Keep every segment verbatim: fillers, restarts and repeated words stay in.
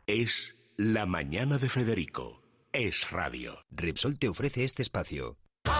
Es La Mañana de Federico. Es radio. Repsol te ofrece este espacio.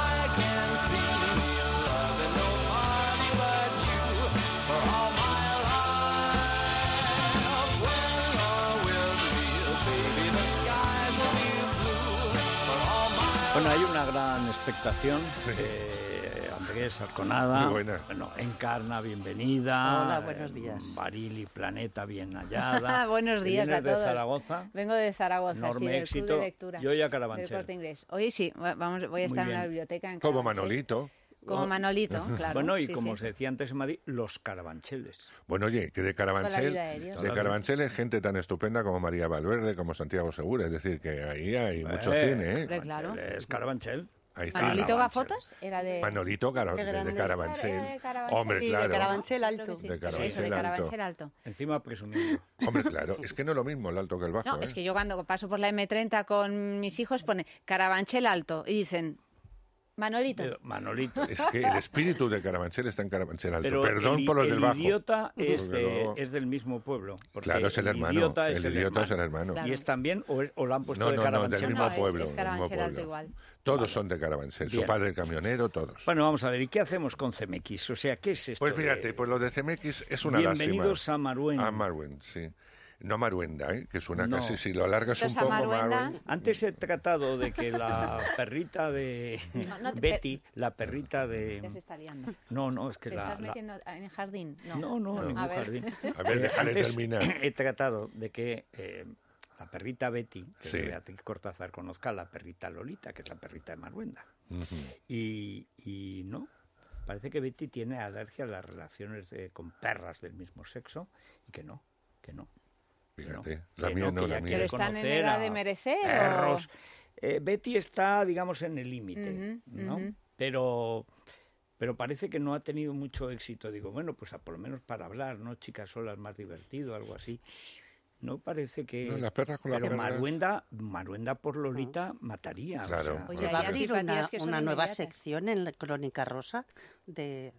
Bueno, hay una gran expectación. Sí. Eh, Andrés Arconada, muy buena. Bueno, Encarna, bienvenida. Hola, buenos días. Barili, Planeta, bien hallada. Buenos días a todos. de Zaragoza. Vengo de Zaragoza, enorme sí, del éxito. Club de Lectura. Yo ya Carabanchel. Del Corte Inglés. Hoy sí, vamos, voy a estar en una biblioteca en Como Carabanchel. Manolito. Como Manolito, claro. Bueno, y sí, como sí. se decía antes en Madrid, los Carabancheles. Bueno, oye, que de Carabanchel, de, de Carabanchel es gente tan estupenda como María Valverde, como Santiago Segura, es decir, que ahí hay mucho eh, cine, ¿eh? Claro. Es Carabanchel. Ahí está. ¿Manolito Gafotas? Era de... Manolito Cara, de, de, de Carabanchel. Era de Carabanchel. Hombre, Sí, claro. de Carabanchel Alto. Sí. De Carabanchel, Eso, de Carabanchel Alto. Alto. Encima presumiendo. Hombre, claro, es que no es lo mismo el alto que el bajo. No, ¿eh? es que yo cuando paso por la eme treinta con mis hijos pone Carabanchel Alto y dicen... Manolito. Pero, Manolito. Es que el espíritu de Carabanchel está en Carabanchel Alto. Pero Perdón el, por los el del bajo. El idiota es, de, luego... es del mismo pueblo. Claro, es el, el hermano. Idiota es el, el idiota hermano. es el hermano. Claro. ¿Y es también o, es, o lo han puesto no, de no, Carabanchel? No, del mismo no, pueblo. es, es Carabanchel Alto igual. Todos vale. son de Carabanchel. Bien. Su padre el camionero, todos. Bueno, vamos a ver, ¿y qué hacemos con C M X? O sea, ¿qué es esto? Pues fíjate, de... pues lo de C M X es una Bienvenidos lástima. a Maruen. A Maruen, sí. No Maruenda, ¿eh? Que suena No. casi, si lo alargas un Entonces, poco, Maruenda... Maruen. Antes he tratado de que la perrita de No, no te- Betty, la perrita de... Ya se está liando. No, no, es que ¿Te la... estás la- metiendo en el jardín? No, No, no, en A ningún ver. jardín. A ver, Eh, déjale antes terminar. He tratado de que eh, la perrita Betty, que Sí. es de Beatriz Cortázar, conozca a la perrita Lolita, que es la perrita de Maruenda. Ujú. Y, y no, parece que Betty tiene alergia a las relaciones de- con perras del mismo sexo y que no, que no. Fíjate, no, la que mía no, no, que la ya mía. ¿Pero están en conocer edad a de merecer o...? Perros. Eh, Betty está, digamos, en el límite, Ujú, ¿no? ujú. Pero... Pero parece que no ha tenido mucho éxito. Digo, bueno, pues a, por lo menos para hablar, ¿no? Chicas solas más divertido, algo así. No parece que... No, las perras con las Pero perras. Maruenda, Maruenda por Lolita mataría. Claro. O sea, Oye, Va a hay abrir antipatías una, que son una nueva inmediatas. sección en la Crónica Rosa de,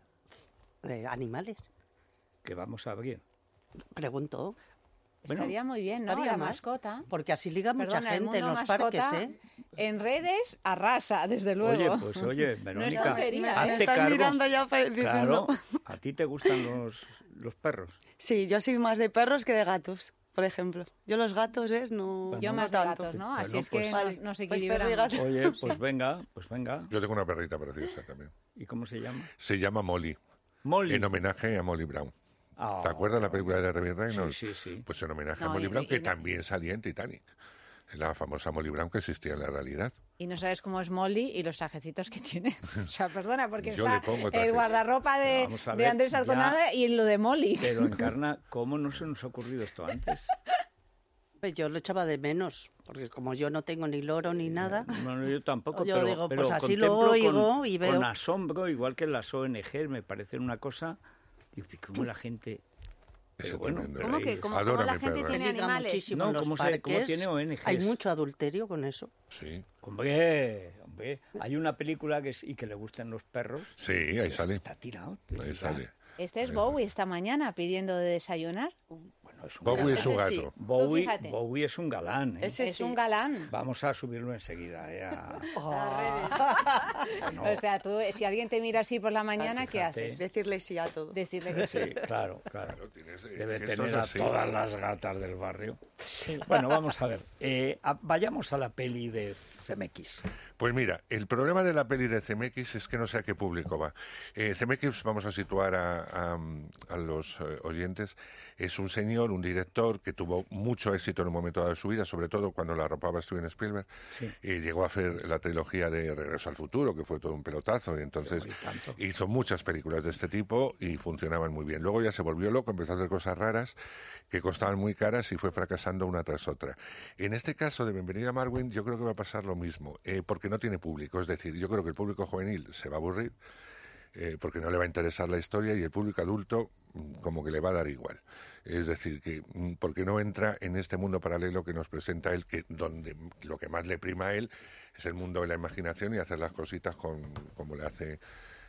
de animales. que vamos a abrir. Pregunto. Bueno, Estaría muy bien, ¿no? estaría La mal. mascota. Porque así liga mucha Perdona, el gente en mundo los mascota, parques, ¿eh? En redes arrasa, desde luego. Oye, pues oye, Verónica, tontería, ¿eh? hazte Estás cargo. mirando ya pa- Claro, diciendo... ¿a ti te gustan los, los perros? Sí, yo soy más de perros que de gatos, por ejemplo. Yo los gatos, ¿ves? No, Yo no más de tanto. gatos, ¿no? Bueno, Así es pues- que Vale, nos, nos pues perro y equilibramos. gato. Oye, pues venga, pues venga. Yo tengo una perrita preciosa también. ¿Y cómo se llama? Se llama Molly, Molly. en homenaje a Molly Brown. Ah, ¿Te acuerdas la película de Remy Reynolds? Sí, sí, sí. Pues en homenaje No, a Molly y- Brown, y que no- también salía en Titanic. La famosa Molly Brown que existía en la realidad. Y no sabes cómo es Molly y los trajecitos que tiene. O sea, perdona, porque Yo está le pongo el trajes. guardarropa de, Vamos a de ver, Andrés ya- Arconada y lo de Molly. Pero Encarna, ¿cómo no se nos ha ocurrido esto antes? Pues yo lo echaba de menos, porque como yo no tengo ni loro ni nada, Bueno, yo tampoco, Yo pero, digo, pero pues así lo contemplo oigo con, y veo- con asombro, igual que las O N G, me parecen una cosa... Y cómo la gente... Ese Pero bueno, tremendo. pero ¿Cómo que ahí- cómo, Adoro cómo a la mi gente perra. tiene liga animales? muchísimo No, en los ¿cómo se- parques. cómo tiene O N Gs? Hay mucho adulterio con eso. Sí, Hombre, hombre, hay una película que es, y que le gustan los perros. sí, ahí sale. Está tirado. Ahí sale. Este es Bowie esta mañana pidiendo de desayunar. Bueno, es un Bowie galán. es su Ese sí. gato. Bowie, fíjate. Bowie es un galán. ¿eh? Ese Es sí. un galán. Vamos a subirlo enseguida. ¿eh? A- Bueno, O sea, tú, si alguien te mira así por la mañana, ¿qué fíjate. haces? Decirle sí a todo. Decirle que sí. sí, claro, claro. Claro, tienes, eh, Debe gestos tener a así. todas las gatas del barrio. Bueno, vamos a ver. Eh, a- vayamos a la peli de C M X. Pues mira, el problema de la peli de C M X es que no sé a qué público va. Eh, C M X, vamos a situar a, a, a los eh, oyentes, es un señor, un director que tuvo mucho éxito en un momento dado de su vida, sobre todo cuando la arropaba Steven Spielberg, Sí. y llegó a hacer la trilogía de Regreso al Futuro, que fue todo un pelotazo, y entonces Pero, y tanto. hizo muchas películas de este tipo y funcionaban muy bien. Luego ya se volvió loco, empezó a hacer cosas raras que costaban muy caras y fue fracasando una tras otra. En este caso de Bienvenida a Marwen, yo creo que va a pasar lo mismo, eh, porque no tiene público, es decir, yo creo que el público juvenil se va a aburrir, eh, porque no le va a interesar la historia, y el público adulto mm, como que le va a dar igual. Es decir, que mm, porque no entra en este mundo paralelo que nos presenta él, que donde lo que más le prima a él es el mundo de la imaginación y hacer las cositas con, como le hace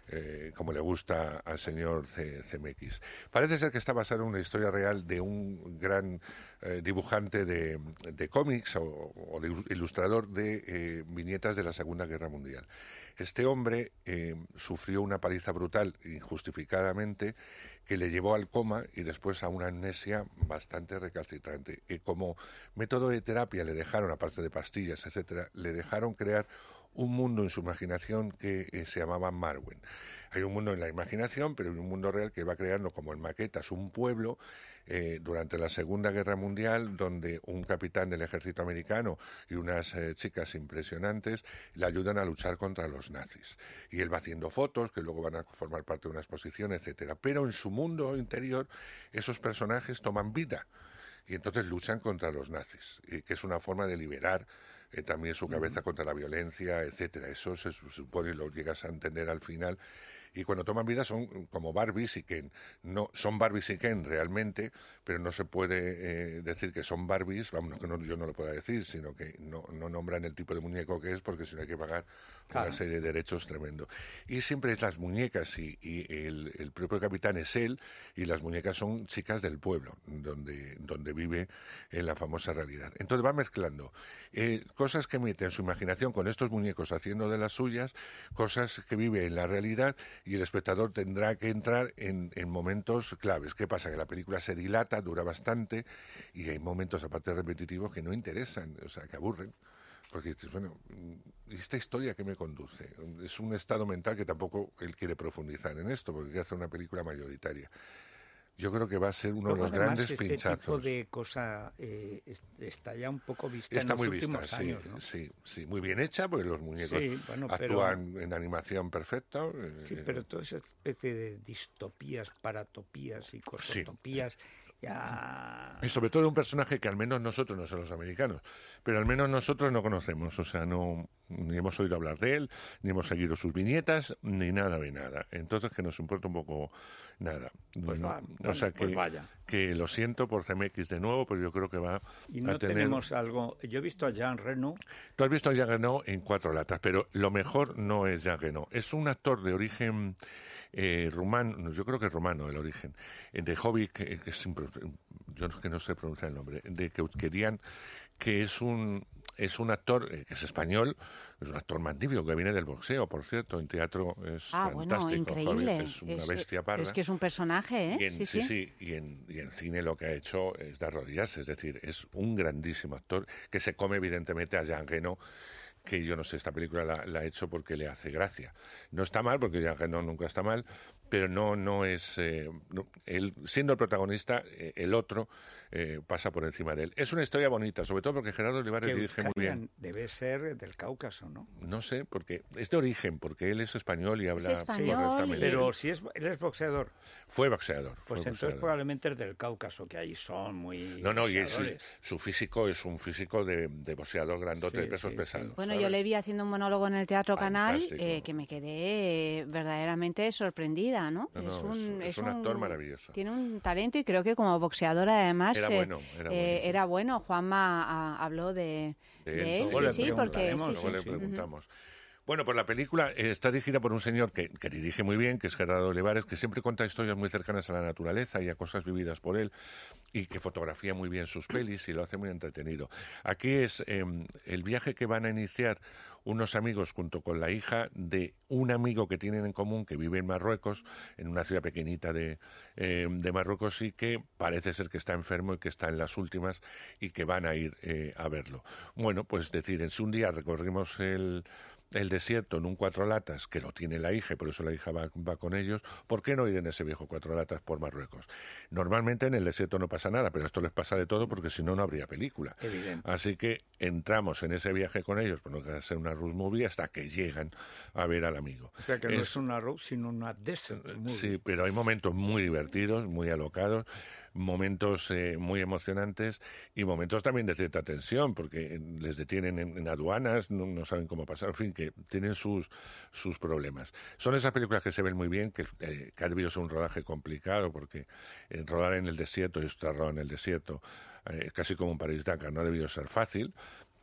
eh, como le gusta al señor Zemeckis. Parece ser que está basado en una historia real de un gran eh, dibujante de, de cómics o, o de ilustrador de eh, viñetas de la Segunda Guerra Mundial. Este hombre eh, sufrió una paliza brutal, injustificadamente, que le llevó al coma y después a una amnesia bastante recalcitrante. Y como método de terapia le dejaron, aparte de pastillas, etcétera, le dejaron crear un mundo en su imaginación que eh, se llamaba Marwen. Hay un mundo en la imaginación, pero hay un mundo real que va creando como en maquetas un pueblo eh, durante la Segunda Guerra Mundial, donde un capitán del ejército americano y unas eh, chicas impresionantes le ayudan a luchar contra los nazis. Y él va haciendo fotos que luego van a formar parte de una exposición, etcétera. Pero en su mundo interior esos personajes toman vida y entonces luchan contra los nazis, y que es una forma de liberar eh, también su cabeza contra la violencia, etcétera. Eso se supone, lo llegas a entender al final. Y cuando toman vida son como Barbies y Ken. No, son Barbies y Ken realmente, pero no se puede eh, decir que son Barbies, vamos, no que no, yo no lo pueda decir, sino que no, no nombran el tipo de muñeco que es, porque si no hay que pagar claro. una serie de derechos tremendo. Y siempre es las muñecas, y, y el, el propio capitán es él, y las muñecas son chicas del pueblo, donde, donde vive en la famosa realidad. Entonces va mezclando eh, cosas que mete en su imaginación con estos muñecos haciendo de las suyas, cosas que vive en la realidad, y el espectador tendrá que entrar en, en momentos claves. ¿Qué pasa? Que la película se dilata, dura bastante, y hay momentos, aparte repetitivos, que no interesan, o sea, que aburren. Porque dices, bueno, ¿esta historia qué me conduce? Es un estado mental que tampoco él quiere profundizar en esto, porque quiere hacer una película mayoritaria. Yo creo que va a ser uno Luego, de los además, grandes este pinchazos. Tipo de cosa eh, está ya un poco vista está en los muy últimos vista, años, sí, ¿no? sí, sí, muy bien hecha, porque los muñecos sí, bueno, actúan pero, en animación perfecta. Eh, sí, pero toda esa especie de distopías, paratopías y cosotopías... Sí. Ya... Y sobre todo un personaje que al menos nosotros, no son los americanos, pero al menos nosotros no conocemos, o sea, no ni hemos oído hablar de él, ni hemos seguido sus viñetas, ni nada de nada. Entonces que nos importa un poco nada. Pues no, va, o sea que, pues vaya. que lo siento por Zemeckis de nuevo, pero yo creo que va y no a tener... tenemos algo... Yo he visto a Jean Reno. Tú has visto a Jean Reno en Cuatro latas, pero lo mejor no es Jean Reno. Es un actor de origen... Eh, rumano, yo creo que es rumano el origen, eh, de Hobby, que, que es, yo que no sé pronunciar el nombre, de Keuskerian, que es un es un actor eh, que es español, es un actor magnífico, que viene del boxeo, por cierto, en teatro es ah, fantástico. Bueno, increíble. Hobby, es una es, bestia parda. Es que es un personaje, ¿eh? Y en, sí, sí, sí. sí, y en, y en cine lo que ha hecho es de arrodillarse, es decir, es un grandísimo actor que se come evidentemente a Jean Reno, que yo no sé, esta película la, la ha hecho porque le hace gracia. No está mal, porque Jean Reno nunca está mal, pero no, no es... Eh, no, él, siendo el protagonista, eh, el otro eh, pasa por encima de él. Es una historia bonita, sobre todo porque Gerardo Olivares dirige muy bien. Debe ser del Cáucaso, ¿no? No sé, porque es de origen, porque él es español y habla... Es español, correctamente. Pero si es, él es boxeador. Fue boxeador. Pues fue entonces boxeador. probablemente es del Cáucaso, que ahí son muy... No, no, y es, su físico es un físico de, de boxeador grandote, sí, de pesos sí, pesados. sí. Bueno, ¿sabes? yo le vi haciendo un monólogo en el Teatro Canal Fantástico. eh, que me quedé eh, verdaderamente sorprendida, ¿no? No, no, es un, es- es un actor maravilloso. Tiene un talento y creo que como boxeador además Era eh, bueno, era eh, bueno, sí. era bueno. Juanma ah, habló de, De de él, él, luego le sí, sí, porque preguntaremos, sí, Luego sí, le sí. preguntamos. Bueno, pues la película eh, está dirigida por un señor que, que dirige muy bien, que es Gerardo Olivares, que siempre cuenta historias muy cercanas a la naturaleza y a cosas vividas por él, y que fotografía muy bien sus pelis y lo hace muy entretenido. Aquí es eh, el viaje que van a iniciar unos amigos junto con la hija de un amigo que tienen en común que vive en Marruecos, en una ciudad pequeñita de, eh, de Marruecos, y que parece ser que está enfermo y que está en las últimas y que van a ir eh, a verlo. Bueno, pues decídense, un día recorrimos el... el desierto en un cuatro latas, que lo tiene la hija, y por eso la hija va, va con ellos. ¿Por qué no ir en ese viejo cuatro latas por Marruecos? Normalmente en el desierto no pasa nada, pero esto les pasa de todo porque si no, no habría película. Evidente. Así que entramos en ese viaje con ellos, por no que sea una road movie, hasta que llegan a ver al amigo. O sea que no es una road, sino una desert movie. Sí, pero hay momentos muy divertidos, muy alocados, momentos eh, muy emocionantes y momentos también de cierta tensión, porque les detienen en, en aduanas, no, no saben cómo pasar, en fin, que tienen sus, sus problemas. Son esas películas que se ven muy bien, que, eh, que ha debido ser un rodaje complicado, porque eh, rodar en el desierto y estar rodado en el desierto, eh, casi como un París-Dakar, no ha debido ser fácil,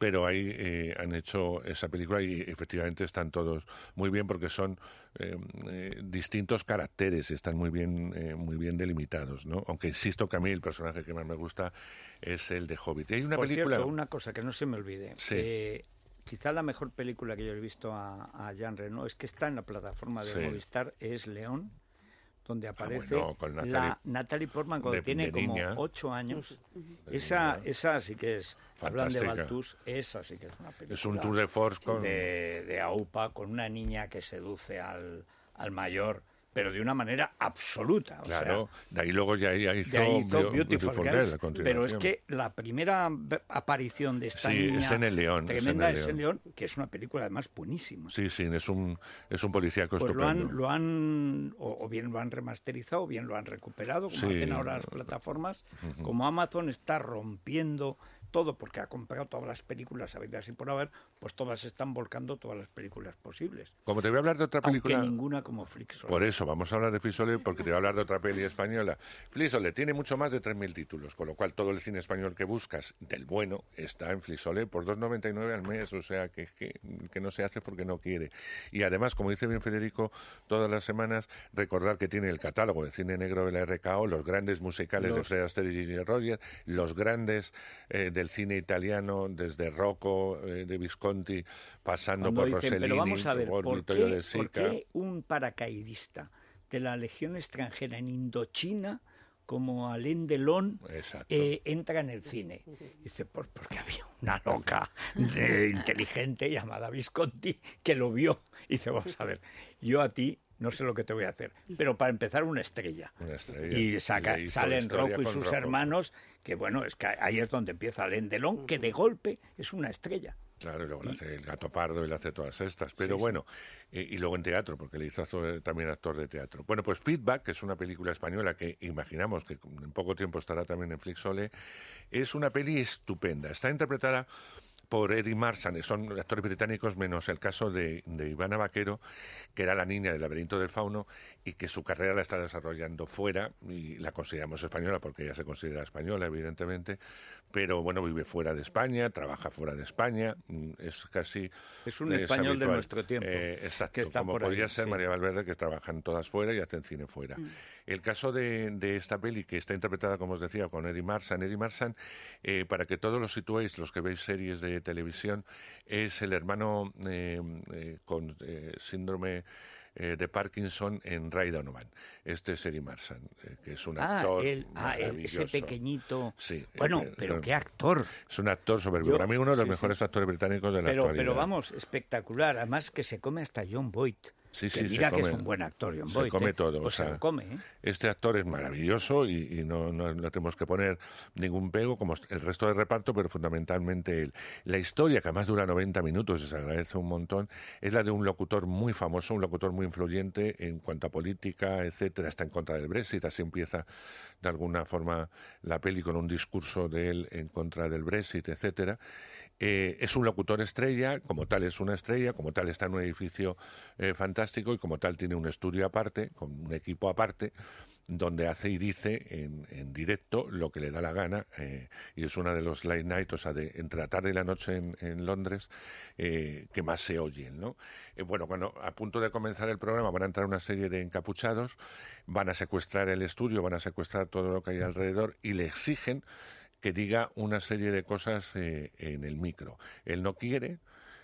pero ahí eh, han hecho esa película y efectivamente están todos muy bien porque son eh, eh, distintos caracteres, están muy bien eh, muy bien delimitados, ¿no? Aunque insisto que a mí el personaje que más me gusta es el de Hobbit. Y hay una Por película... cierto, una cosa que no se me olvide. Sí. Eh, quizá la mejor película que yo he visto a, a Jean Reno es que está en la plataforma de Sí. Movistar, es León, donde aparece bueno, con Natalie- la Natalie Portman cuando de- tiene de como niña. ocho años. De Esa, niña. esa sí que es, hablan de Fantástica. Balthus, esa sí que es una película. Es un tour de force con... de, de AUPA con una niña que seduce al, al mayor, pero de una manera absoluta. O Claro, sea, de ahí luego ya ya hizo, de ahí hizo Bio- Beautiful Girl, Girls, a continuación. pero es que la primera ve- aparición de esta Sí, niña es en El León, es en tremenda El es en León. León, que es una película además buenísima. Sí, sí, es un, es un policíaco Pues lo estupendo. han, lo han o, o bien lo han remasterizado o bien lo han recuperado, como Sí. hacen ahora las plataformas. Como Amazon está rompiendo todo porque ha comprado todas las películas habidas y por haber, pues todas están volcando todas las películas posibles. Como te voy a hablar de otra película... Aunque ninguna como Flixo. Por eso, vamos a hablar de Flisole porque te voy a hablar de otra peli española. Flisole tiene mucho más de tres mil títulos, con lo cual todo el cine español que buscas, del bueno, está en Flisole por dos noventa y nueve al mes, o sea, que, que, que no se hace porque no quiere. Y además, como dice bien Federico, todas las semanas recordar que tiene el catálogo de cine negro de la R K O, los grandes musicales Los- de Fred Astaire y Ginger Rogers, los grandes eh, del cine italiano, desde Rocco, eh, de Visconti, pasando Cuando por dicen, Rossellini, pero vamos a ver, por ¿por Vittorio qué, De por Sica. qué un paracaidista de la Legión extranjera en Indochina como Alain Delon Exacto. eh, entra en el cine? Dice, pues porque había una loca de, inteligente llamada Visconti que lo vio. Y dice, vamos a ver, yo a ti no sé lo que te voy a hacer, pero para empezar una estrella. Una estrella. Y saca, le hizo salen historia Rocco y con sus Rocco. hermanos, que bueno, es que ahí es donde empieza Alain Delon, que de golpe es una estrella. Claro, y luego le hace el Gato Pardo y le hace todas estas. Pero Sí, bueno, eh, y luego en teatro, porque le hizo actor- también actor de teatro. Bueno, pues Feedback, que es una película española que imaginamos que en poco tiempo estará también en Flixole, es una peli estupenda. Está interpretada por Eddie Marsan, son actores británicos menos el caso de, de Ivana Vaquero, que era la niña del laberinto del fauno y que su carrera la está desarrollando fuera y la consideramos española porque ella se considera española, evidentemente, pero bueno, vive fuera de España, trabaja fuera de España, mm, es casi... Es un es español de habitual. nuestro tiempo, Eh, exacto, que está como por ahí, podría ser sí. María Valverde, que trabajan todas fuera y hacen cine fuera. El caso de, de esta peli, que está interpretada, como os decía, con Eddie Marsan, Eddie Marsan, eh, para que todos lo situéis, los que veis series de televisión, es el hermano eh, eh, con eh, síndrome eh, de Parkinson en Ray Donovan. Este es Eddie Marsan, eh, que es un Ah, actor él, ah, él, ese maravilloso. pequeñito. Sí, Bueno, eh, pero eh, qué actor. Es un actor soberbio. Yo- Para mí uno de los sí, mejores sí. actores británicos de la Pero, actualidad. pero vamos, espectacular. Además que se come hasta John Boyd. Sí, que sí, se mira que es come- un buen actor, John se Boyd. come ¿eh? todo, Pues o sea, se lo come, ¿eh? Este actor es maravilloso y, y no, no, no tenemos que poner ningún pego, como el resto del reparto, pero fundamentalmente él. La historia, que además dura noventa minutos y se agradece un montón, es la de un locutor muy famoso, un locutor muy influyente en cuanto a política, etcétera, está en contra del Brexit, así empieza de alguna forma la peli con un discurso de él en contra del Brexit, etcétera. Eh, es un locutor estrella, como tal es una estrella, como tal está en un edificio eh, fantástico y como tal tiene un estudio aparte, con un equipo aparte, donde hace y dice en, en directo lo que le da la gana, eh, y es una de los late night, o sea, de entre la tarde y la noche en, en Londres, eh, que más se oyen, ¿no? Eh, bueno, cuando a punto de comenzar el programa van a entrar una serie de encapuchados, van a secuestrar el estudio, van a secuestrar todo lo que hay alrededor y le exigen que diga una serie de cosas eh, en el micro. Él no quiere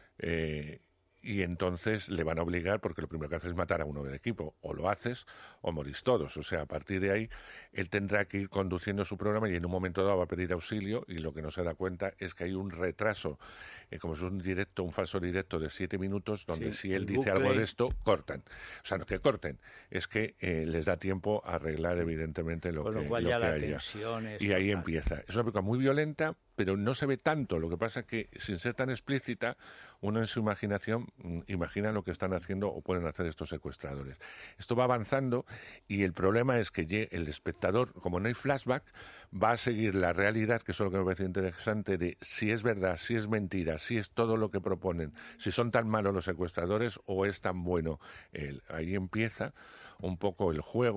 eh, y entonces le van a obligar porque lo primero que hace es matar a uno del equipo. O lo haces o morís todos. O sea, a partir de ahí él tendrá que ir conduciendo su programa y en un momento dado va a pedir auxilio y lo que no se da cuenta es que hay un retraso, eh, como es un directo, un falso directo de siete minutos, donde Sí, si él el dice bucle. algo de esto, cortan. O sea, no que corten, es que eh, les da tiempo a arreglar evidentemente lo Con lo que, cual lo ya que la haya. tensión es Y ahí total. empieza. Es una película muy violenta, pero no se ve tanto. Lo que pasa es que, sin ser tan explícita, uno en su imaginación mm, imagina lo que están haciendo o pueden hacer estos secuestradores. Esto va avanzando y el problema es que lle- el espectador, como no hay flashback, va a seguir la realidad, que es lo que me parece interesante, de si es verdad, si es mentira, si es todo lo que proponen, si son tan malos los secuestradores o es tan bueno él. Ahí empieza un poco el juego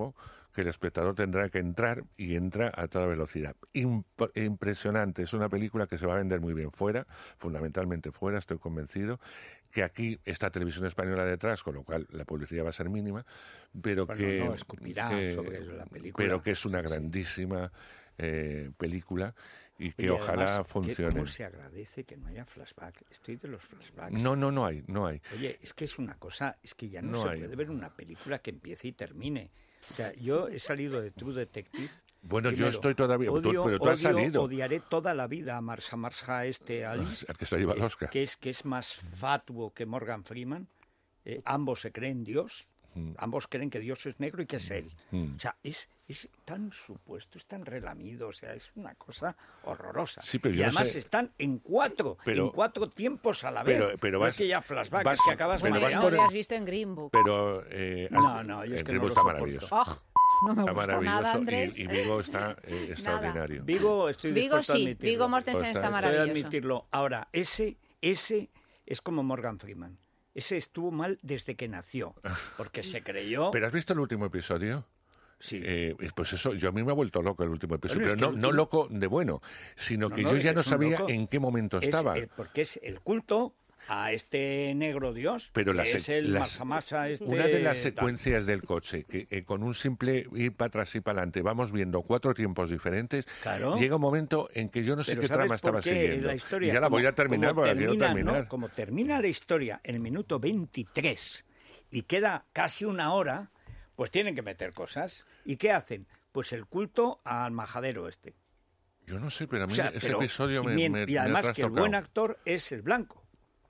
que el espectador tendrá que entrar y entra a toda velocidad. Imp- impresionante, es una película que se va a vender muy bien fuera, fundamentalmente fuera, estoy convencido, que aquí está Televisión Española detrás, con lo cual la publicidad va a ser mínima, pero Bueno, que, no, escupirá que- sobre la película. pero que es una grandísima eh, película y que Oye, ojalá además, ¿qué- funcione. ¿Cómo se agradece que no haya flashback? Estoy de los flashbacks. No, no, no hay, no hay. Oye, es que es una cosa, es que ya no, No se hay. puede ver una película que empiece y termine. O sea, yo he salido de True Detective. Bueno, yo Primero, estoy todavía, tú- odio, pero tú has odio, salido. Odiaré toda la vida a Marsa Marja este Ali, El que se lleva el es- Oscar. que es que es más fatuo que Morgan Freeman. Eh, ambos se creen Dios. Mm. Ambos creen que Dios es negro y que es él. Mm. O sea, es, es tan supuesto, es tan relamido, o sea, es una cosa horrorosa. Sí, pero y yo no además sé- están en cuatro, Pero- en cuatro tiempos a la vez. pero- pero no vas- es que ya flashback, vas- es que acabas pero Bueno, vas ya mareado. no por- habías visto en Green Book. Pero eh, No, no, yo es el que Grimo no lo está soporto. maravilloso. ¡Oh! No me Está gusta maravilloso nada, Andrés. y, y Vigo está eh, extraordinario. Vigo, estoy Vigo dispuesto a sí, admitirlo. Vigo Mortensen Pues está está- Puedo maravilloso. admitirlo. Ahora, ese, ese es como Morgan Freeman. Ese estuvo mal desde que nació, porque se creyó... ¿Pero has visto el último episodio? Sí. Eh, pues eso, yo a mí me ha vuelto loco el último episodio, Bueno, es pero que no, el no último- loco de bueno, sino No, que no, yo es ya que no es un sabía loco. en qué momento Es, estaba. eh, porque es el culto a este negro dios, Pero que las- es el las- Masamasa este... Una de las tal. secuencias del coche, que eh, con un simple ir para atrás y para adelante vamos viendo cuatro tiempos diferentes, Claro. llega un momento en que yo no sé Pero qué ¿sabes trama por estaba qué siguiendo. la historia, y ya la como- voy a terminar como porque quiero termina, ¿no? terminar. Como termina la historia en el minuto veintitrés y queda casi una hora, pues tienen que meter cosas. ¿Y qué hacen? Pues el culto al majadero este. Yo no sé, pero a mí O sea, ese pero- episodio y, me, mien- me- y me ha además que el trastocado. buen actor es el blanco.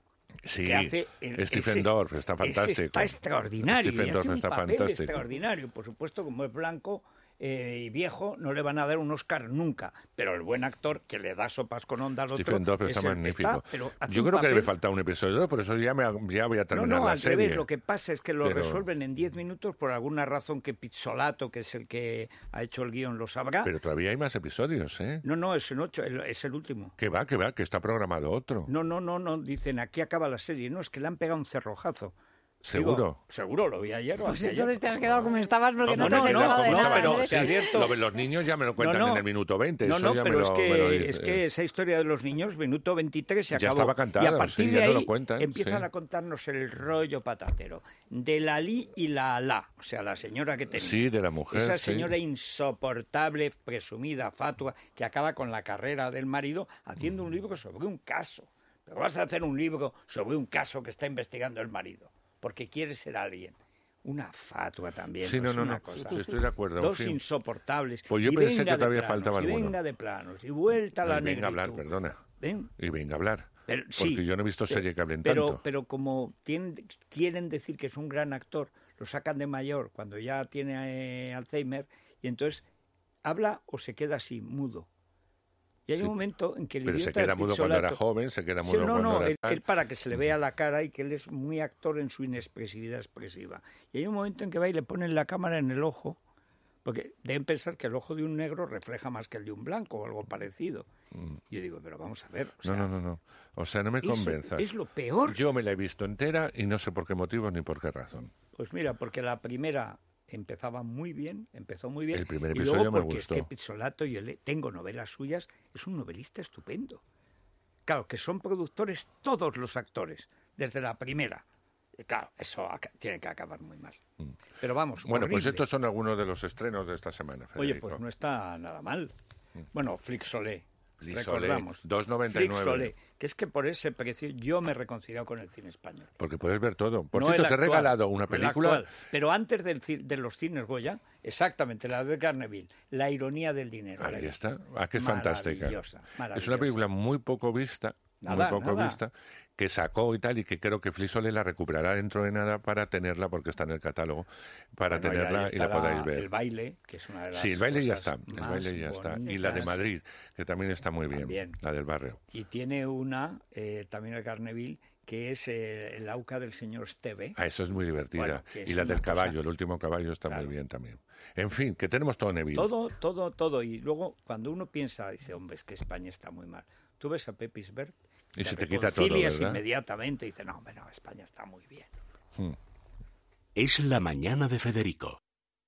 Sí, que hace el- Stephen ese- Dorff está ese fantástico. Está extraordinario. Stephen y hace Dorff un está papel fantástico. extraordinario. Por supuesto, como es blanco eh, y viejo, no le van a dar un Oscar nunca. Pero el buen actor que le da sopas con onda al otro... Stephen Dorff está es el- magnífico. está, pero hace Yo un creo que debe papel- faltar un episodio, por eso ya, me, ya voy a No, terminar no, la al serie. revés. Lo que pasa es que lo Pero- resuelven en diez minutos por alguna razón que Pizzolato, que es el que ha hecho el guión, lo sabrá. Pero todavía hay más episodios, ¿eh? No, no, es en ocho, el- es el último. Que va, que va, que está programado otro. No, no, no, no, dicen, aquí acaba la serie. No, es que le han pegado un cerrojazo. ¿Seguro? Digo, seguro, lo vi ayer o Pues anteayer. entonces te has quedado como estabas porque no, No, te has no, enterado no, de no, nada, pero Andrés. se advierto- Lo de los niños ya me lo cuentan No, no. en el minuto veinte. No, eso no, ya pero me es, lo, que, me lo dice. es que esa historia de los niños, minuto veintitrés, se Ya acabó. estaba cantado, y a partir sí, de ya no ahí lo cuentan, empiezan sí. a contarnos el rollo patatero de la Li y la Alá, o sea, la señora que tenía. Sí, de la mujer, Esa sí. señora insoportable, presumida, fatua, que acaba con la carrera del marido haciendo un libro sobre un caso. Pero vas a hacer un libro sobre un caso que está investigando el marido, porque quiere ser alguien. Una fatua también. Sí, no, es no, una no, cosa. sí, estoy de acuerdo, en Dos fin. insoportables. Pues yo Y pensé venga que de todavía planos, faltaba y alguno. venga de planos, y vuelta a la Y venga a hablar, negritud. perdona. ¿Ven? Y venga a hablar. Pero- Porque sí, yo no he visto pero- serie que hablen pero, tanto. Pero como tienen- quieren decir que es un gran actor, lo sacan de mayor cuando ya tiene eh, Alzheimer, y entonces habla o se queda así, mudo. Y hay Sí, un momento en que el Pero se idiota de queda mudo cuando era Pizzolato- joven, se queda Sí, mudo no, cuando no, era él, tal. él para que se le vea la cara y que él es muy actor en su inexpresividad expresiva. Y hay un momento en que va y le ponen la cámara en el ojo, porque deben pensar que el ojo de un negro refleja más que el de un blanco o algo parecido. Y yo digo, pero vamos a ver. O sea, Mm. No, no, no, no. O sea, no me eso convenzas. es lo peor. Yo me la he visto entera y no sé por qué motivo ni por qué razón. Pues mira, porque la primera empezaba muy bien, empezó muy bien. El primer y episodio luego me porque gustó. es que Pizzolato, yo le, tengo novelas suyas, es un novelista estupendo. Claro, que son productores todos los actores, desde la primera. Y claro, eso aca- tiene que acabar muy mal. Pero vamos, Mm. Bueno, pues horrible. estos son algunos de los estrenos de esta semana, Oye, Federico. pues no está nada mal. Bueno, Flixolé. Flixolé, Recordamos. dos noventa y nueve. Flixolé, que es que por ese precio yo me he reconciliado con el cine español. Porque puedes ver todo. Por No cierto, el te he actual, regalado una no el película. actual. Pero antes del, ci- de los cines Goya, exactamente, la de Carneville, La ironía del dinero. La he Ahí visto. está. Ah, que es fantástica. Maravillosa, Es maravillosa. una película muy poco vista, Nada, muy poco nada. vista, que sacó y tal, y que creo que Flixolé la recuperará dentro de nada para tenerla, porque está en el catálogo, para Bueno, tenerla ahí y la estará podáis ver. El baile, que es una de las Sí, el baile ya cosas está, el más baile ya está. Y la de bonitas. Madrid, que también está muy bien, También. la del barrio. Y tiene una, eh, también el Carneville, que es eh, el auca del señor Esteve. Ah, eso es muy divertida. Bueno, que es y la una del cosa- caballo, el último caballo está Claro. muy bien también. En fin, que tenemos todo Neville. Todo, todo, todo. Y luego, cuando uno piensa, dice, hombre, es que España está muy mal. Tú ves a Pepis Bert, Y se te quita todo, reconcilias ¿verdad? inmediatamente y dice, no, hombre, no, España está muy bien. Es la mañana de Federico.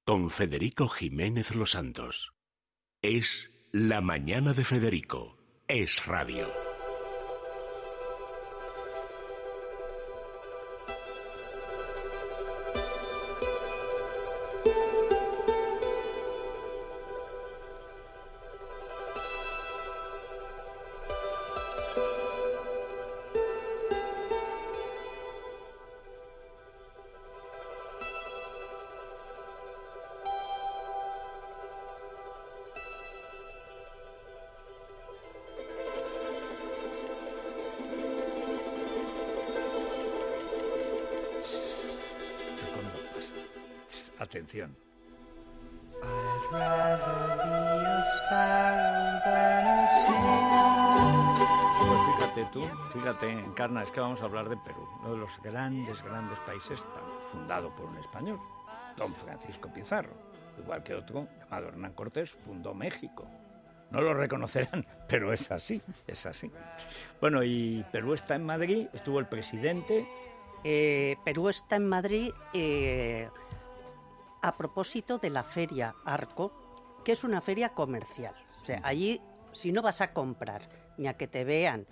con Federico Jiménez Los Santos. Es La Mañana de Federico. Es radio. Atención. Pues fíjate tú, fíjate, Encarna, es que vamos a hablar de Perú, uno de los grandes, grandes países fundado por un español, don Francisco Pizarro, igual que otro llamado Hernán Cortés, fundó México. No lo reconocerán, pero es así, es así. Bueno, y Perú está en Madrid, estuvo el presidente. Eh, Perú está en Madrid eh, a propósito de la Feria Arco, que es una feria comercial. O sea, allí, si no vas a comprar, ni a que te vean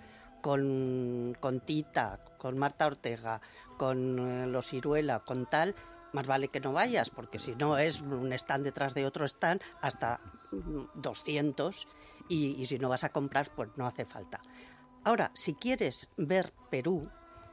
con, con Tita, con Marta Ortega, con eh, los Ciruela, con tal, más vale que no vayas, porque si no es un stand detrás de otro stand, hasta doscientos, y, y si no vas a comprar, pues no hace falta. Ahora, si quieres ver Perú,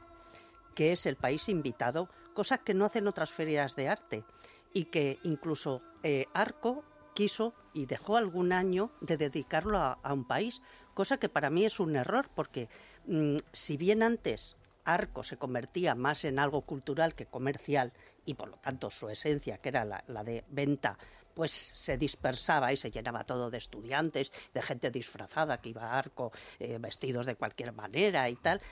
que es el país invitado, cosa que no hacen otras ferias de arte, y que incluso eh, Arco quiso y dejó algún año de dedicarlo a, a un país, cosa que para mí es un error, porque mmm, si bien antes Arco se convertía más en algo cultural que comercial, y por lo tanto su esencia, que era la, la de venta, pues se dispersaba y se llenaba todo de estudiantes, de gente disfrazada que iba a Arco, eh, vestidos de cualquier manera y tal.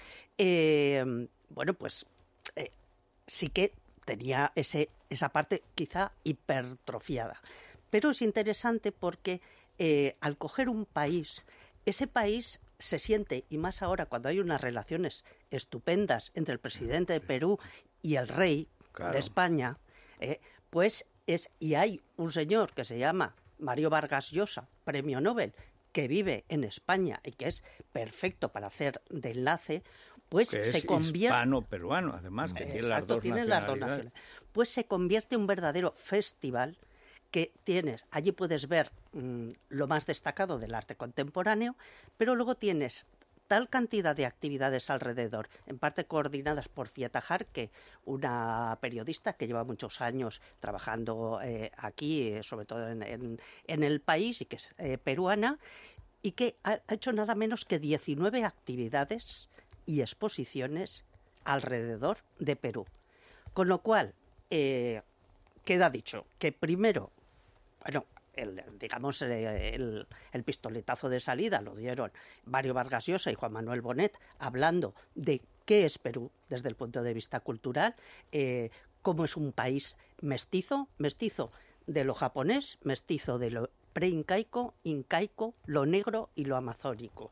Eh, bueno, pues eh, sí que tenía ese, esa parte quizá hipertrofiada. Pero es interesante porque eh, al coger un país, ese país se siente, y más ahora cuando hay unas relaciones estupendas entre el presidente de Perú y el rey claro. de España, eh, pues es, y hay un señor que se llama Mario Vargas Llosa, premio Nobel, que vive en España y que es perfecto para hacer de enlace, pues que se es convierte... hispano-peruano, además, que tiene las dos tiene las dos nacionalidades. Pues se convierte en un verdadero festival que tienes, allí puedes ver mmm, lo más destacado del arte contemporáneo, pero luego tienes tal cantidad de actividades alrededor, en parte coordinadas por Fieta Jarque, una periodista que lleva muchos años trabajando eh, aquí, eh, sobre todo en, en, en el país, y que es eh, peruana, y que ha, ha hecho nada menos que diecinueve actividades y exposiciones alrededor de Perú. Con lo cual, eh, queda dicho que primero, bueno, el, digamos, el, el pistoletazo de salida lo dieron Mario Vargas Llosa y Juan Manuel Bonet, hablando de qué es Perú desde el punto de vista cultural, eh, cómo es un país mestizo, mestizo de lo japonés, mestizo de lo preincaico, incaico, lo negro y lo amazónico.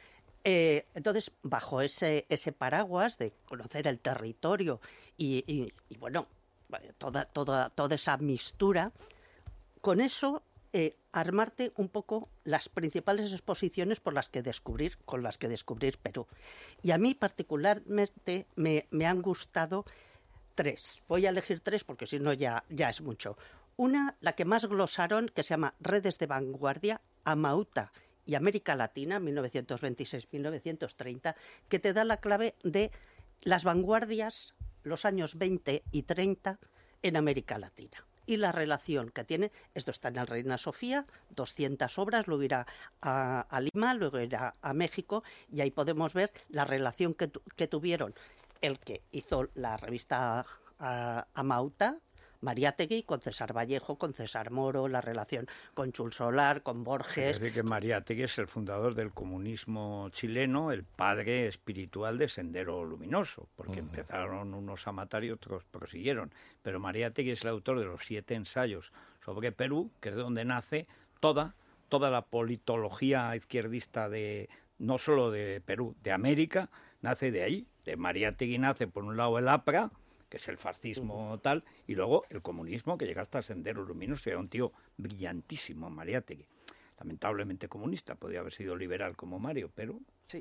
Eh, entonces, bajo ese, ese paraguas de conocer el territorio y, y, y bueno, toda, toda, toda esa mistura, con eso eh, armarte un poco las principales exposiciones por las que descubrir, con las que descubrir Perú. Y a mí particularmente me, me han gustado tres. Voy a elegir tres porque si no ya, ya es mucho. Una, la que más glosaron, que se llama Redes de Vanguardia, Amauta y América Latina, mil novecientos veintiséis a mil novecientos treinta, que te da la clave de las vanguardias, los años veinte y treinta en América Latina. Y la relación que tiene, esto está en el Reina Sofía, doscientas obras, luego irá a, a Lima, luego irá a México, y ahí podemos ver la relación que, tu, que tuvieron el que hizo la revista a, Amauta, Mariátegui, con César Vallejo, con César Moro, la relación con Chul Solar, con Borges. Es decir, que Mariátegui es el fundador del comunismo chileno, el padre espiritual de Sendero Luminoso, porque uh-huh. empezaron unos a matar y otros prosiguieron. Pero Mariátegui es el autor de los siete ensayos sobre Perú, que es de donde nace toda, toda la politología izquierdista de no solo de Perú, de América, nace de ahí. De Mariátegui nace, por un lado, el APRA, que es el fascismo tal, y luego el comunismo, que llega hasta Sendero Luminoso, era un tío brillantísimo, Mariátegui. Lamentablemente comunista, podía haber sido liberal como Mario, pero... Sí.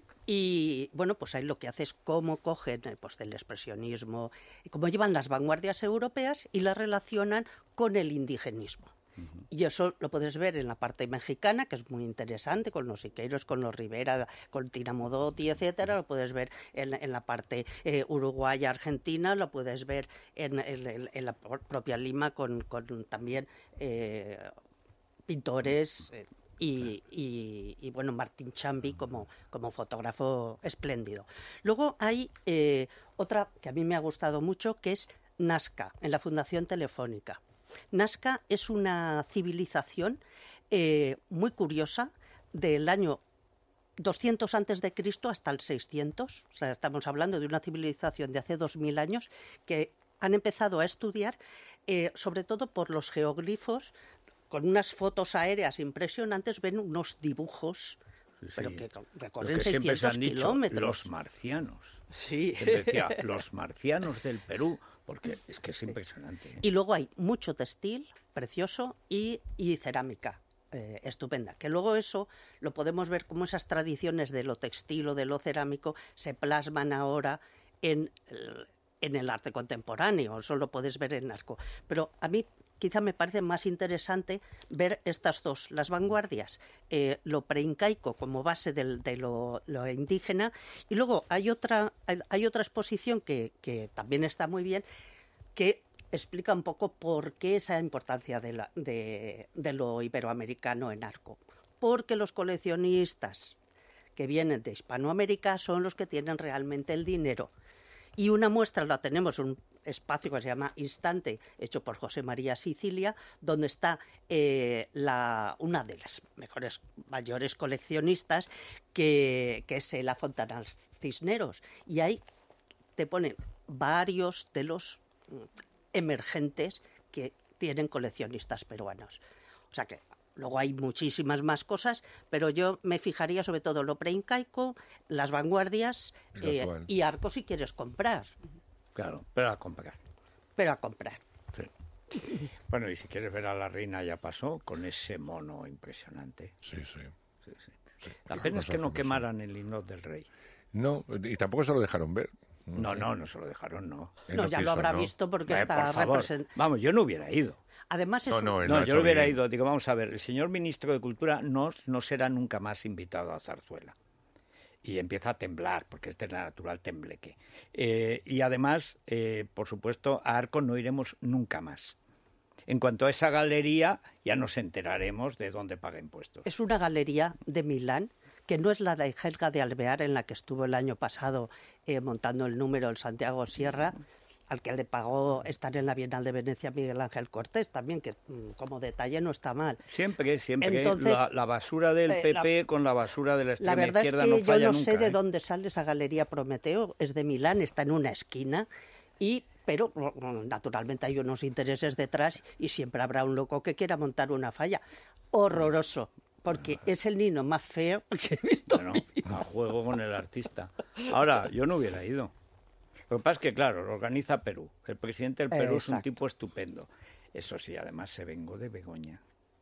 Y bueno, pues ahí lo que hace es cómo cogen pues, el expresionismo, y cómo llevan las vanguardias europeas y las relacionan con el indigenismo. Uh-huh. Y eso lo puedes ver en la parte mexicana, que es muy interesante, con los Siqueiros, con los Rivera, con Tiramodotti, etcétera. Lo puedes ver en, en la parte eh, uruguaya, argentina, lo puedes ver en, en, en la propia Lima con, con también eh, pintores... Eh, Y, y, y bueno, Martín Chambi como, como fotógrafo espléndido. Luego hay eh, otra que a mí me ha gustado mucho, que es Nazca, en la Fundación Telefónica. Nazca es una civilización eh, muy curiosa del año doscientos antes de Cristo hasta el seiscientos. O sea, estamos hablando de una civilización de hace dos mil años que han empezado a estudiar eh, sobre todo por los geoglifos. Con unas fotos aéreas impresionantes ven unos dibujos, sí, sí. pero que recorren seiscientos kilómetros. Los marcianos. Sí. Decía, los marcianos del Perú, porque es que es impresionante. ¿eh? Y luego hay mucho textil, precioso, y, y cerámica. Eh, estupenda, que luego eso lo podemos ver como esas tradiciones de lo textil o de lo cerámico se plasman ahora en el, en el arte contemporáneo, eso lo puedes ver en Nazca. Pero a mí quizá me parece más interesante ver estas dos, las vanguardias, eh, lo preincaico como base del, de lo, lo indígena, y luego hay otra, hay, hay otra exposición que, que también está muy bien, que explica un poco por qué esa importancia de, la, de, de lo iberoamericano en Arco. Porque los coleccionistas que vienen de Hispanoamérica son los que tienen realmente el dinero. Y una muestra la tenemos en un espacio que se llama Instante, hecho por José María Sicilia, donde está eh, la, una de las mejores, mayores coleccionistas, que, que es la Fontanals Cisneros. Y ahí te ponen varios de los emergentes que tienen coleccionistas peruanos. O sea que luego hay muchísimas más cosas, pero yo me fijaría sobre todo lo preincaico, las vanguardias eh, y Arco si quieres comprar. Claro, pero a comprar. Pero a comprar. Sí. Bueno, y si quieres ver a la reina ya pasó con ese mono impresionante. Sí, sí. sí, sí. sí. La pena es que no quemaran el himno del rey. No, y tampoco se lo dejaron ver. No, no, no, no se lo dejaron, no. No, no ya quiso, lo habrá ¿no? visto porque eh, está por representado. Vamos, yo no hubiera ido. Además, es no, no, un... no, yo hubiera ido. Digo, vamos a ver, el señor ministro de Cultura no, no será nunca más invitado a Zarzuela. Y empieza a temblar, porque este es el natural tembleque. Eh, y además, eh, por supuesto, a Arco no iremos nunca más. En cuanto a esa galería, ya nos enteraremos de dónde paga impuestos. Es una galería de Milán, que no es la de Helga de Alvear, en la que estuvo el año pasado eh, montando el número el Santiago Sierra, al que le pagó estar en la Bienal de Venecia Miguel Ángel Cortés también, que como detalle no está mal. Siempre, siempre. Entonces, la, la basura del P P la, con la basura de la extrema izquierda no falla nunca. La verdad es que yo no nunca, sé de ¿eh? dónde sale esa galería Prometeo, es de Milán, está en una esquina, y pero naturalmente hay unos intereses detrás y siempre habrá un loco que quiera montar una falla. Horroroso. Porque es el niño más feo que he visto. Bueno, a juego con el artista. Ahora, yo no hubiera ido. Lo que pasa es que, claro, lo organiza Perú. El presidente del Perú Exacto. es un tipo estupendo. Eso sí, además se vengó de Begoña.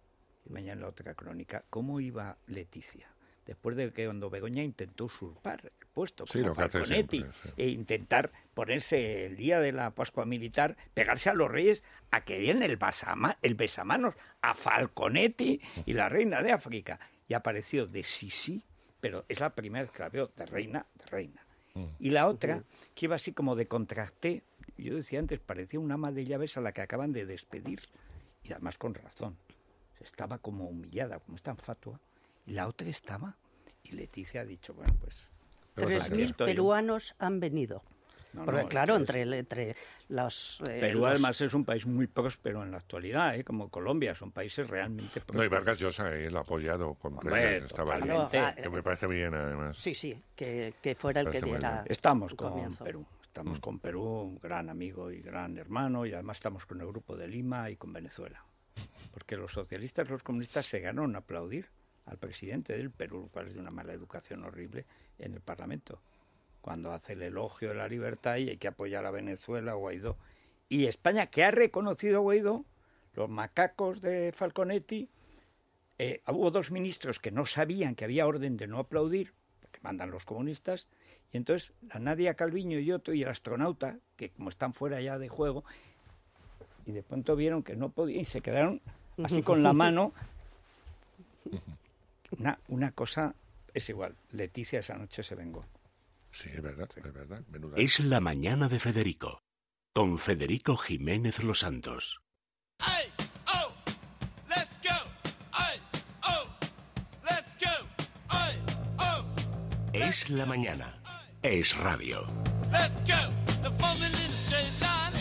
Y mañana en la otra crónica, ¿cómo iba Leticia? Después de que cuando Begoña intentó usurpar el puesto como sí, Falconetti siempre, sí. e intentar ponerse el día de la Pascua Militar, pegarse a los reyes a que dieran el, basama, el besamanos a Falconetti y la reina de África. Y apareció de Sisi, pero es la primera que la veo de reina, de reina. Y la otra, que iba así como de contrasté, yo decía antes, parecía una ama de llaves a la que acaban de despedir. Y además con razón. Estaba como humillada, como es tan fatua. Y la otra estaba. Y Leticia ha dicho, bueno, pues... Tres mil peruanos han venido. No, Porque, no, claro, entre, entre los... Eh, Perú los... además es un país muy próspero en la actualidad, ¿eh? Como Colombia, son países realmente prósperos. No, y Vargas Llosa, él ha apoyado con Hombre, estaba bien. Ah, que me parece bien, además. Sí, sí, que, que fuera el que diera... Estamos con comienzo. Perú, estamos mm. con Perú, un gran amigo y gran hermano, y además estamos con el Grupo de Lima y con Venezuela. Porque los socialistas y los comunistas se ganaron a aplaudir al presidente del Perú, lo cual es de una mala educación horrible en el Parlamento. cuando hace el elogio de la libertad y hay que apoyar a Venezuela o Guaidó. Y España, que ha reconocido a Guaidó, los macacos de Falconetti, eh, hubo dos ministros que no sabían que había orden de no aplaudir, porque mandan los comunistas, y entonces la Nadia Calviño y Otto y el astronauta, que como están fuera ya de juego, y de pronto vieron que no podían y se quedaron así con la mano. Una, una cosa es igual. Leticia esa noche se vengó. Sí, es verdad, sí. es verdad. Menuda. Es la mañana de Federico, con Federico Jiménez Los Santos. Ay, oh, let's go. Ay, oh, let's go. Ay, oh, Es la mañana. Es radio. let's go. The formula in a straight line.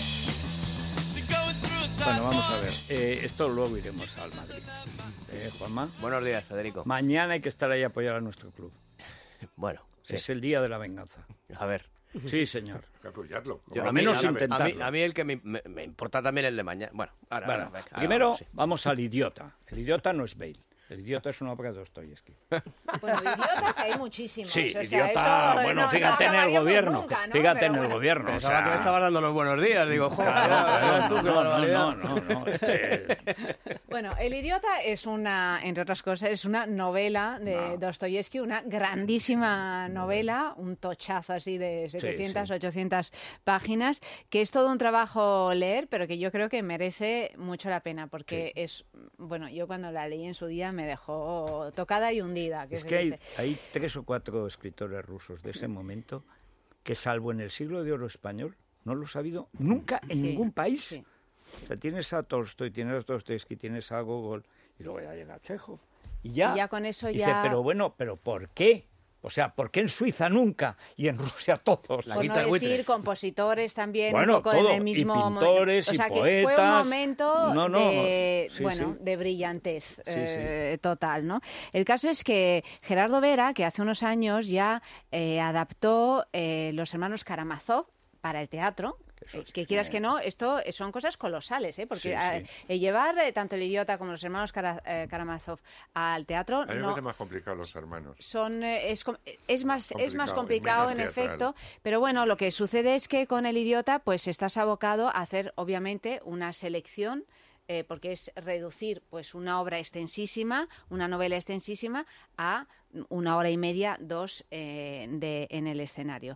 They're going through a tight Bueno, vamos a bar. ver. Eh, esto luego iremos al Madrid. Eh, Juanma. Buenos días, Federico. Mañana hay que estar ahí a apoyar a nuestro club. Bueno, sí. Es el día de la venganza. A ver. Sí, señor. Hay que apoyarlo. Por lo a mí- menos a mí- intentarlo. A mí, a mí el que me, me- me importa también el de mañana. Bueno, ahora, Bueno, ahora, venga, ahora primero vamos, sí. vamos al idiota. El idiota no es Bale. El idiota es una obra de Dostoyevsky. Bueno, idiotas hay muchísimos. Sí, o sea, idiota, eso bueno, no- fíjate no en el acabaríamos gobierno. nunca, ¿no? Fíjate Pero en el bueno. gobierno. o Pensaba sea, que me estaba dando los buenos días. Digo, joder, Claro, ya claro, verás tú qué no, no, barbaridad. no, no, no, es que- Bueno, El idiota es una, entre otras cosas, es una novela de No. Dostoyevsky, una grandísima novela, un tochazo así de setecientas, sí. ochocientas páginas, que es todo un trabajo leer, pero que yo creo que merece mucho la pena, porque es, bueno, yo cuando la leí en su día me dejó tocada y hundida. Que Es se que hay, dice. hay tres o cuatro escritores rusos de ese momento que, salvo en el siglo de oro español, no los ha habido nunca en Sí, ningún país. sí. O sea, tienes a Tolstoy, tienes a Dostoyevsky, tienes a Gogol, y luego ya llega Chekhov. Y ya, Y ya con eso dice, ya- pero bueno, ¿pero por qué? O sea, ¿por qué en Suiza nunca y en Rusia todos? La Por quita no el buitre. decir compositores también, Bueno, un poco todo, en el y mismo momento. pintores, O sea, y que fue un poetas. momento No, no, de, sí, bueno, sí. de brillantez Sí, eh, total, ¿no? El caso es que Gerardo Vera, que hace unos años ya eh, adaptó eh, Los hermanos Karamazov para el teatro. Eso Eh, sí que que quieras me- que no, esto son cosas colosales, ¿eh? Porque Sí, ah, sí. eh, llevar eh, tanto El idiota como Los hermanos Kara- eh, Karamazov al teatro A mí me no, parece más complicado los hermanos. son eh, es, com- es más es más Complicado, complicado es en menos teatral. efecto, pero bueno, lo que sucede es que con El idiota pues estás abocado a hacer obviamente una selección, eh, porque es reducir pues una obra extensísima, una novela extensísima, a una hora y media, dos eh, de, en el escenario.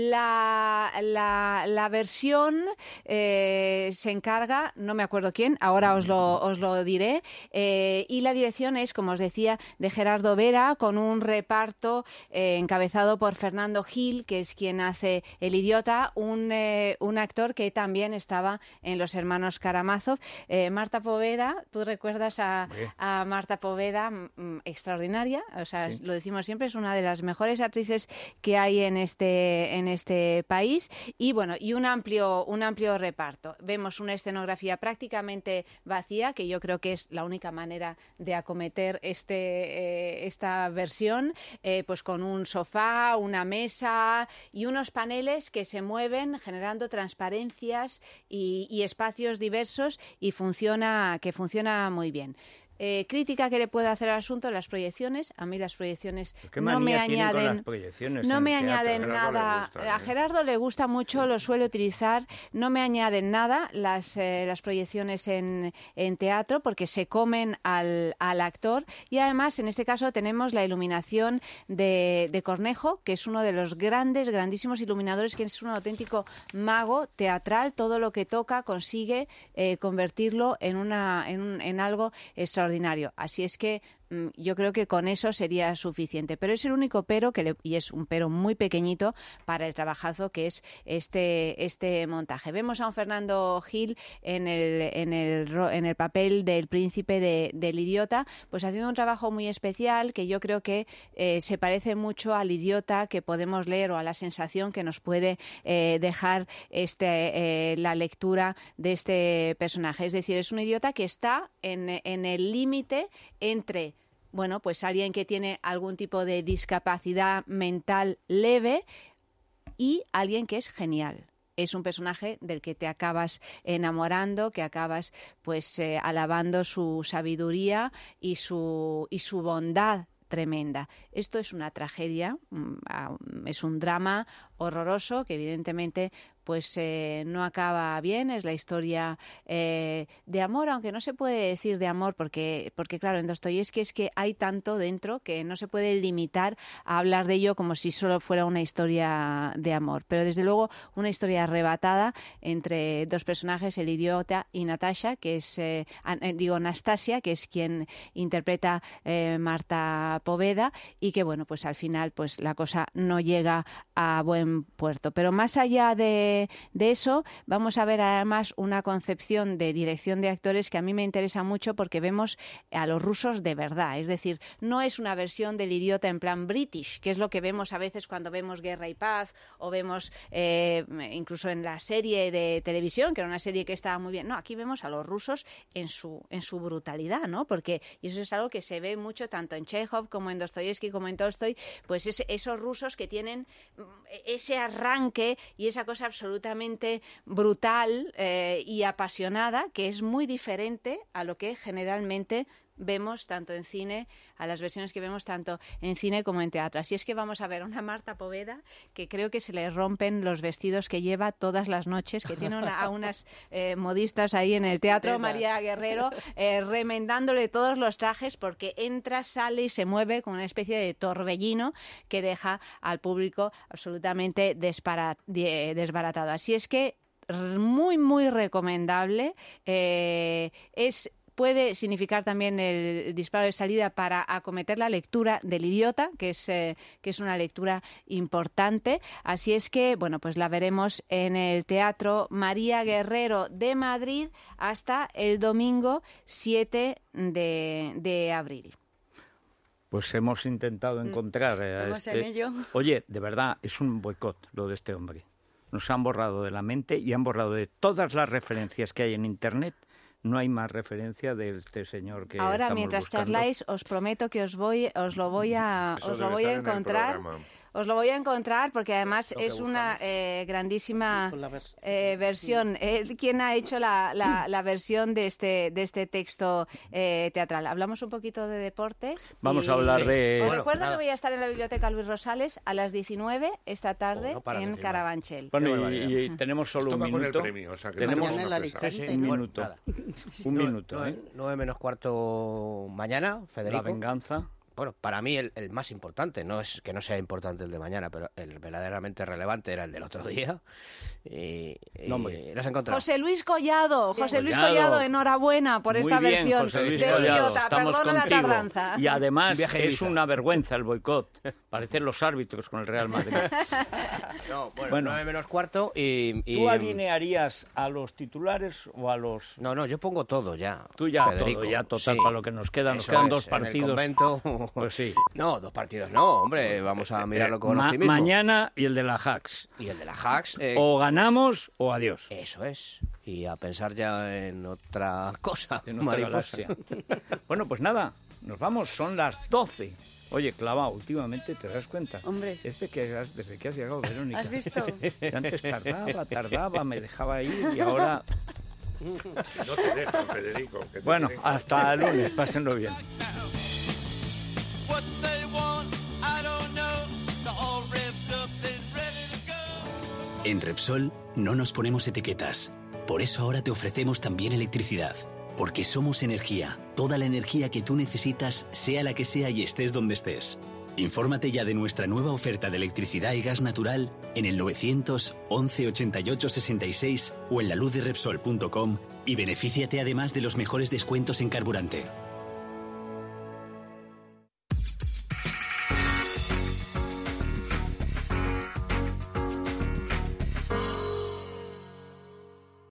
La, la, la versión eh, se encarga, no me acuerdo quién, ahora os lo, os lo diré, eh, y la dirección es, como os decía, de Gerardo Vera, con un reparto eh, encabezado por Fernando Gil, que es quien hace El idiota, un, eh, un actor que también estaba en Los hermanos Karamazov. Eh, Marta Poveda, ¿tú recuerdas a, Hombre. a Marta Poveda? Mm, extraordinaria, o sea, Sí. lo decimos siempre, es una de las mejores actrices que hay en este, en este país, y bueno, y un amplio, un amplio reparto. Vemos una escenografía prácticamente vacía, que yo creo que es la única manera de acometer este, eh, esta versión, eh, pues con un sofá, una mesa y unos paneles que se mueven generando transparencias y, y espacios diversos, y funciona, que funciona muy bien. Eh, crítica que le puedo hacer al asunto, las proyecciones. A mí las proyecciones ¿Qué no me manía tienen con añaden, las proyecciones no en me el teatro? añaden A Gerardo le nada. gustan, A ¿eh? Gerardo le gusta mucho, lo suele utilizar. No me añaden nada las, eh, las proyecciones en, en teatro, porque se comen al, al actor. Y además, en este caso, tenemos la iluminación de, de Cornejo, que es uno de los grandes, grandísimos iluminadores, que es un auténtico mago teatral. Todo lo que toca consigue eh, convertirlo en, una, en, un- en algo extraordinario. Así es que mm, yo creo que con eso sería suficiente. Pero es el único pero, que le- y es un pero muy pequeñito para el trabajazo que es este, este montaje. Vemos a un Fernando Gil en el, en el, ro- en el papel del príncipe de- del idiota, pues haciendo un trabajo muy especial, que yo creo que eh, se parece mucho al idiota que podemos leer, o a la sensación que nos puede eh, dejar este, eh, la lectura de este personaje. Es decir, es un idiota que está en, en el límite entre, bueno, pues alguien que tiene algún tipo de discapacidad mental leve y alguien que es genial. Es un personaje del que te acabas enamorando, que acabas pues eh, alabando su sabiduría y su, y su bondad tremenda. Esto es una tragedia, es un drama horroroso que evidentemente pues eh, no acaba bien. Es la historia eh, de amor, aunque no se puede decir de amor porque, porque claro, en Dostoyevsky es que hay tanto dentro que no se puede limitar a hablar de ello como si solo fuera una historia de amor. Pero desde luego una historia arrebatada entre dos personajes, el idiota y Natasha, que es, eh, digo, Nastasia, que es quien interpreta eh, Marta Poveda, y que bueno, pues al final pues la cosa no llega a buen puerto. Pero más allá de de eso, vamos a ver además una concepción de dirección de actores que a mí me interesa mucho porque vemos a los rusos de verdad. Es decir, no es una versión del idiota en plan british, que es lo que vemos a veces cuando vemos Guerra y Paz o vemos eh, incluso en la serie de televisión, que era una serie que estaba muy bien. No, aquí vemos a los rusos en su, en su brutalidad, ¿no? Porque, y eso es algo que se ve mucho tanto en Chekhov como en Dostoyevsky como en Tolstoy, pues es, esos rusos que tienen ese arranque y esa cosa absolutamente brutal eh, y apasionada, que es muy diferente a lo que generalmente vemos tanto en cine, a las versiones que vemos tanto en cine como en teatro. Así es que vamos a ver a una Marta Poveda que creo que se le rompen los vestidos que lleva todas las noches, que tiene una, a unas eh, modistas ahí en el Teatro María Guerrero eh, remendándole todos los trajes porque entra, sale y se mueve con una especie de torbellino que deja al público absolutamente desparat, desbaratado. Así es que muy, muy recomendable. Eh, es Puede significar también el disparo de salida para acometer la lectura del idiota, que es, eh, que es una lectura importante. Así es que, bueno, pues la veremos en el Teatro María Guerrero de Madrid hasta el domingo siete de abril. Pues hemos intentado encontrar a Estamos este... en ello. Oye, de verdad, es un boicot lo de este hombre. Nos han borrado de la mente y han borrado de todas las referencias que hay en Internet. No hay más referencia de este señor que ahora, estamos mientras buscando. charláis, os prometo que os voy, os lo voy a, Eso os lo debe voy a estar en el encontrar. programa. Os lo voy a encontrar porque además Lo que es una eh, grandísima Con la vers- eh, versión. Eh, ¿Quién ha hecho la, la, la versión de este de este texto eh, teatral? Hablamos un poquito de deportes. Vamos y- a hablar de... Os Bueno, recuerdo nada. que voy a estar en la Biblioteca Luis Rosales a las diecinueve esta tarde Oh, no paras de en filmar. Carabanchel. Bueno, Qué y, barbaridad. y tenemos solo Esto un va con el minuto. premio, o sea, que tenemos mañana en la sorpresa. Alicante. un Bueno, minuto. nada. Un Nueve- minuto, nueve, ¿eh? nueve menos cuarto mañana, Federico. La venganza. Bueno, para mí el, el más importante, no es que no sea importante el de mañana, pero el verdaderamente relevante era el del otro día. Y, y No, hombre. ¿lo has encontrado? José Luis Collado, José Luis Collado. Collado, enhorabuena por Muy esta bien, versión José Luis de Collado, Idiota. estamos Perdona la contigo. tardanza. Y además Un viaje a es Ibiza. una vergüenza el boicot. Parecen los árbitros con el Real Madrid. No, bueno, Bueno. nueve menos cuarto y... y- ¿Tú alinearías a los titulares o a los...? No, no, yo pongo todo ya. Tú ya Federico. todo, ya total Sí. para lo que nos queda. Nos Eso quedan es, dos en el partidos. convento. Pues sí. No, dos partidos no, hombre, vamos a mirarlo con Ma- optimismo. mañana y el de la Hacks. Y el de la Hacks. eh, O ganamos o adiós. Eso es. Y a pensar ya en otra cosa. En otra mariposa. galaxia. Bueno, pues nada, nos vamos, son las doce. Oye, Clava, últimamente te das cuenta. Hombre. Desde que has, desde que has llegado, Verónica. ¿Has visto? Que antes tardaba, tardaba, me dejaba ir y ahora... No te dejo, Federico. que te Bueno, tienen- hasta el lunes, pásenlo bien. What they want, I don't know. They're all revved up and ready to go. En Repsol no nos ponemos etiquetas. Por eso ahora te ofrecemos también electricidad. Porque somos energía. Toda la energía que tú necesitas, sea la que sea y estés donde estés. Infórmate ya de nuestra nueva oferta de electricidad y gas natural en el novecientos once ochenta y ocho sesenta y seis o en la luz de repsol punto com y benefíciate además de los mejores descuentos en carburante.